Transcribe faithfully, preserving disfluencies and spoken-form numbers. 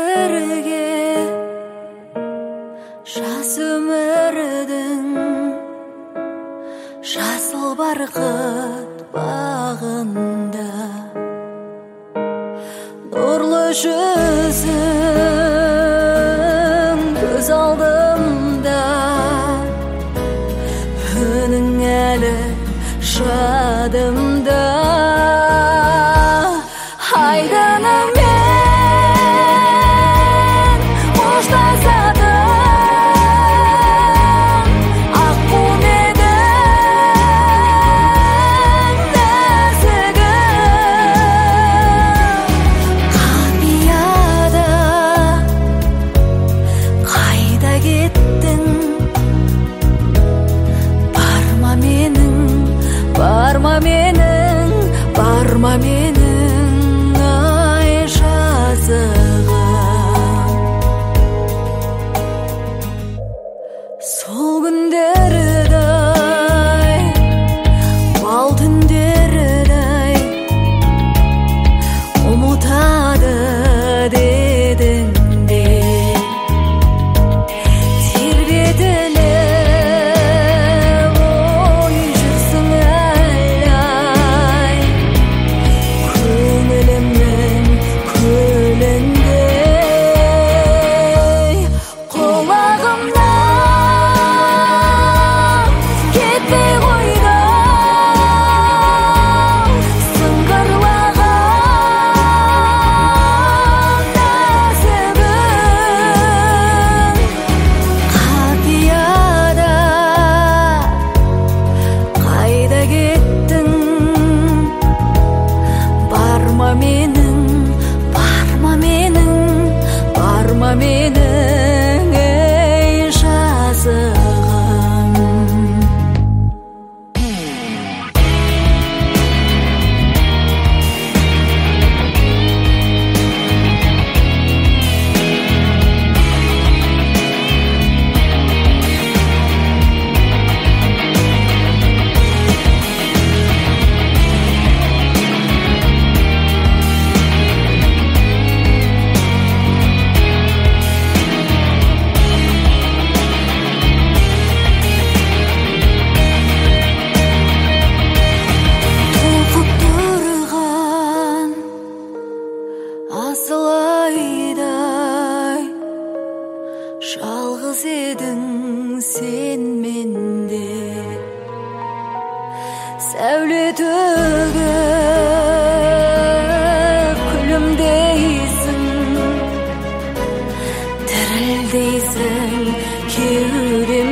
бірге жас өмірдің жасыл барқыт бағында нұрлы жүзің көз алдымда үнің әлі жадымда айдынымен қоштасатын аққу едің нәзігім қапияда қайда кеттің барма менің барма менің барма менің ай жазығым сол күндердай бал түндердай ұмытады дедің бе тербетіліп ой жүрсің әлі көңілімнің көліндей құлағымнан кетпей қойды сыңғырлаған нәзігім қапияда қайда кеттің барма менің барма менің барма менің ей жазығым толқып тұрған асыл айдай жалғыз едің сен менде сәуле төгіп күлімдейсің дірілдейсің кеудем